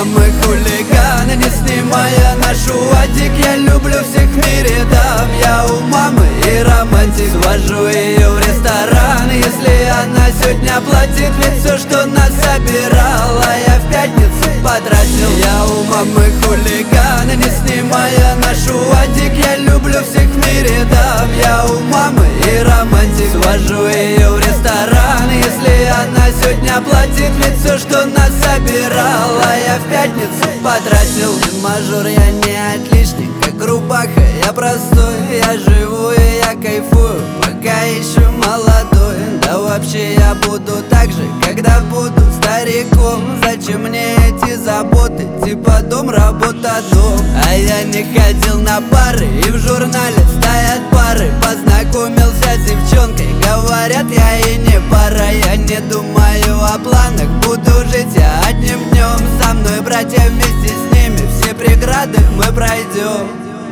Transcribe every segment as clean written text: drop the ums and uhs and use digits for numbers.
мамы хулиганы, не снимая ношу одик. Я люблю всех в мире дам, я у мамы и романтик. Свожу ее в ресторан, если она сегодня платит. Ведь все, что нас собирала, я в пятницу потратил. Я у мамы хулиганы, не снимая ношу одик. Я люблю всех в мире дам, я у мамы и романтик. Свожу ее в ресторан, если она сегодня платит. Ведь все, что нас собирала, я в пятницу потратил. Мажор, я не отличник, как рубаха, я простой. Я живу и я кайфую, пока еще молодой. Да вообще я буду так же, когда буду стариком. Зачем мне эти заботы, типа дом, работа, дом? А я не ходил на пары, и в журнале стоят пары. Познакомился с девчонкой, говорят, я и не пара. Я не думаю о планах, буду жить я одним днем. Со мной братья, вместе с ними все преграды мы пройдем.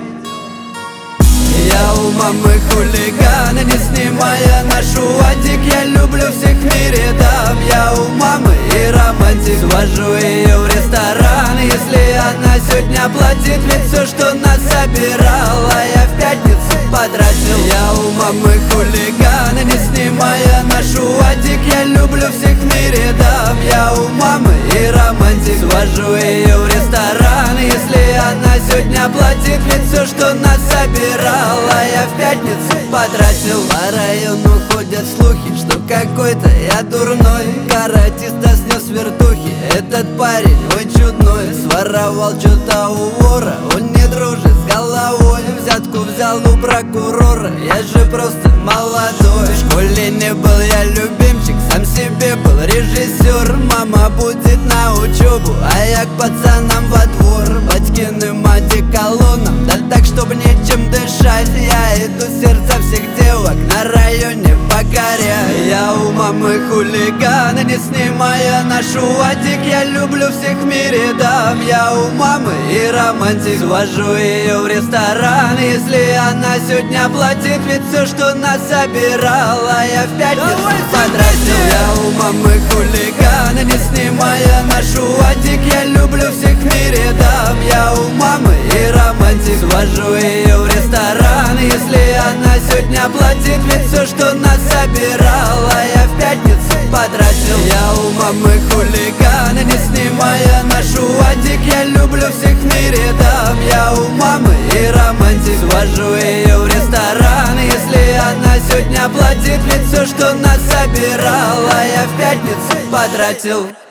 Я у мамы хулиганы, не снимая ношу одик. Я люблю всех в мире дам, я у мамы и романтик. Свожу ее в ресторан, если она сегодня платит. Ведь все, что нас собирала, я в пятницу потратил. Я у мамы хулиганы, не снимая ношу одик. Я люблю всех в мире дам, я у мамы и романтик. Свожу ее в ресторан, если она сегодня платит. Ведь все, что нас собирала, я в пятницу потратил. По району ходят слухи, что какой-то я дурной. Каратиста снес вертухи, этот парень ой чудной. Своровал что-то у вора, он не дружит с головой. Взятку взял у прокурора, я же просто молодой. В школе не был я любимчик, сам себе был режиссер. Мама будет на учебу, а я к пацанам во двор. Батькиным одеколоном, да так, чтоб нечем дышать. Я иду сердца всех девок на районе покоряю. Я у мамы хулиганы, не снимая ношу одик. Я люблю всех в мире дам, я у мамы и романтик. Свожу ее в ресторан, если она сегодня платит. Ведь все, что нас собирала, я в пятницу потратил. Я у мамы хулиганы, не снимая ношу одик. Я люблю всех в мире дам, я у мамы и романтик. Свожу ее в ресторан, если она сегодня платит. Ведь все, что нас собирала, я в пятницу потратил. Я у мамы хулиганы, не снимая ношу одик. Я люблю всех в мире дам, я у мамы и романтик. Свожу ее в ресторан, если она сегодня платит. Ведь все, что нас собирала, я в пятницу потратил.